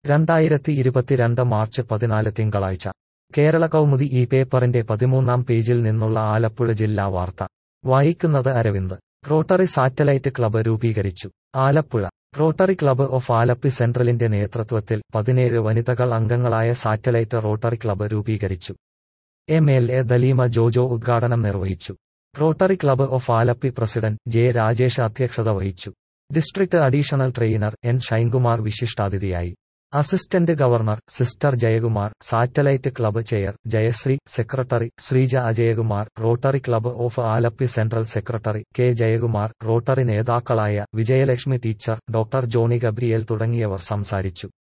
2022 March 14 തിങ്കളാഴ്ച കേരള കൗമുദി ഈ പേപ്പറിന്റെ 13-ാം പേജിൽ നിന്നുള്ള ആലപ്പുഴ ജില്ലാ വാർത്ത വായിക്കുന്നത് അരവിന്ദ്. റോട്ടറി സാറ്റലൈറ്റ് ക്ലബ്ബ് രൂപീകരിച്ചു. Alappuzha. Rotary club of Alleppey സെൻട്രലിന്റെ നേതൃത്വത്തിൽ 17 വനിതകൾ അംഗങ്ങളായ സാറ്റലൈറ്റ് റോട്ടറി ക്ലബ്ബ് രൂപീകരിച്ചു. MLA ദലീമ ജോജോ ഉദ്ഘാടനം നിർവഹിച്ചു. Rotary club of Alleppey president J Rajesh അധ്യക്ഷത വഹിച്ചു. District additional trainer N Shinekumar വിശിഷ്ടാതിഥിയായി. Assistant governor sister Jayakumar, satellite club chair Jayashree, secretary Sreeja Ajayakumar, rotary club of Alleppey central secretary K Jayakumar, rotary നേതാക്കളായ വിജയലക്ഷ്മി ടീച്ചർ, ഡോക്ടർ ജോണി ഗബ്രിയേൽ തുടങ്ങിയവർ സംസാരിച്ചു.